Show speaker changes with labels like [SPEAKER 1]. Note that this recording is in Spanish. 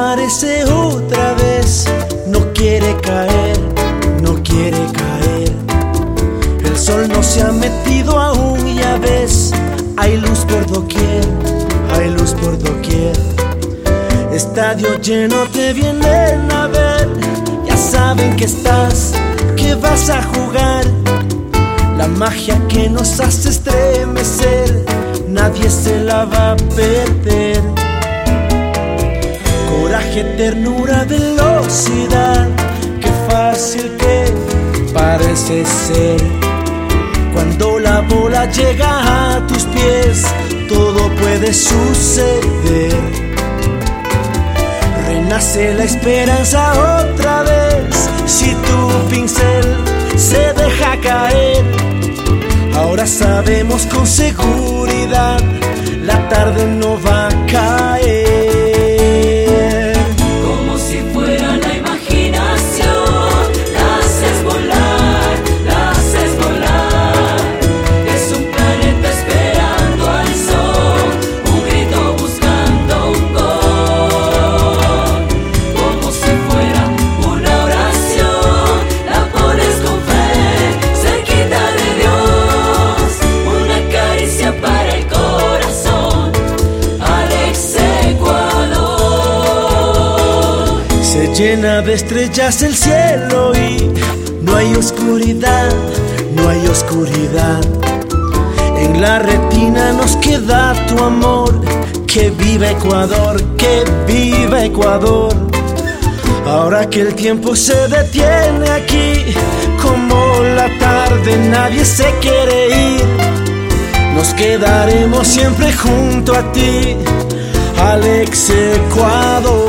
[SPEAKER 1] aparece otra vez. No quiere caer, no quiere caer. El sol no se ha metido aún, ya ves. Hay luz por doquier, hay luz por doquier. Estadio lleno, te vienen a ver. Ya saben que estás, que vas a jugar. La magia que nos hace estremecer, nadie se la va a perder. Coraje, ternura, velocidad, qué fácil que parece ser. Cuando la bola llega a tus pies, todo puede suceder. Renace la esperanza otra vez, si tu pincel se deja caer. Ahora sabemos con seguridad, la tarde no va a caer.
[SPEAKER 2] Como si fuera la imaginación, la haces volar, la haces volar. Es un planeta esperando al sol, un grito buscando un gol. Como si fuera una oración, la pones con fe, cerquita de Dios. Una caricia para el corazón, Alex Ecuador.
[SPEAKER 1] Se llena de estrellas el cielo y no hay oscuridad, no hay oscuridad. En la retina nos queda tu amor. Que viva Ecuador, que viva Ecuador. Ahora que el tiempo se detiene aquí, como la tarde nadie se quiere ir, nos quedaremos siempre junto a ti, Alex Ecuador.